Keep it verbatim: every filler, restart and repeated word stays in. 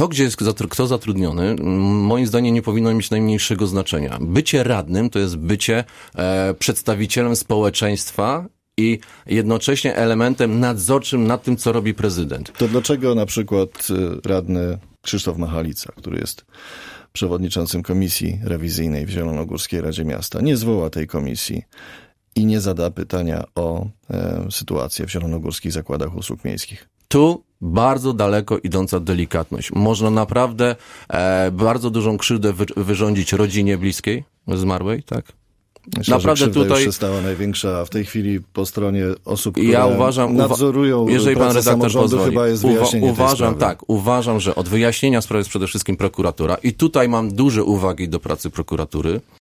to, gdzie jest zatru- kto zatrudniony, moim zdaniem nie powinno mieć najmniejszego znaczenia. Bycie radnym to jest bycie e, przedstawicielem społeczeństwa i jednocześnie elementem nadzorczym nad tym, co robi prezydent. To dlaczego na przykład radny Krzysztof Machalica, który jest przewodniczącym Komisji Rewizyjnej w Zielonogórskiej Radzie Miasta, nie zwoła tej komisji i nie zada pytania o e, sytuację w Zielonogórskich Zakładach Usług Miejskich? Tu bardzo daleko idąca delikatność. Można naprawdę e, bardzo dużą krzywdę wy, wyrządzić rodzinie bliskiej zmarłej, tak? Myślę, naprawdę że krzywda tutaj już stała największa, a w tej chwili po stronie osób, które ja uważam, nadzorują jeżeli pan redaktor samorządu, pozwoli, chyba jest uwa- wyjaśnienie tej uważam, sprawy. tak, uważam, że od wyjaśnienia sprawy jest przede wszystkim prokuratura i tutaj mam duże uwagi do pracy prokuratury.